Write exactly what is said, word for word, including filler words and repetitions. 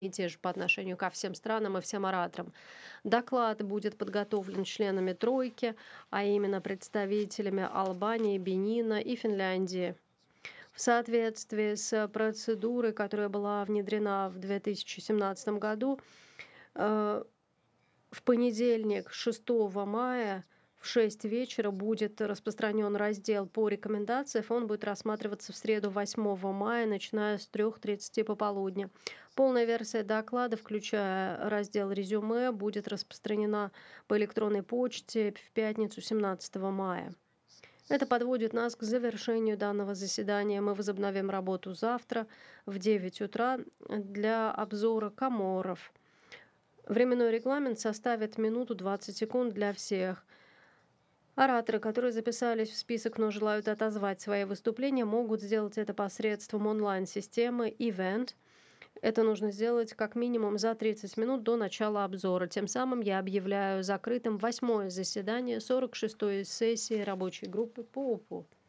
и те же по отношению ко всем странам и всем ораторам. Доклад будет подготовлен членами тройки, а именно представителями Албании, Бенина и Финляндии. В соответствии с процедурой, которая была внедрена в две тысячи семнадцатом году, э, в понедельник, шестого мая, в шесть вечера будет распространен раздел по рекомендациям. Он будет рассматриваться в среду, восьмого мая, начиная с трёх тридцати пополудни. Полная версия доклада, включая раздел резюме, будет распространена по электронной почте в пятницу, семнадцатого мая. Это подводит нас к завершению данного заседания. Мы возобновим работу завтра в девять утра для обзора Коморов. Временной регламент составит минуту двадцать секунд для всех. Ораторы, которые записались в список, но желают отозвать свои выступления, могут сделать это посредством онлайн-системы Event. Это нужно сделать как минимум за тридцать минут до начала обзора. Тем самым я объявляю закрытым восьмое заседание сорок шестой сессии рабочей группы по ОПУ.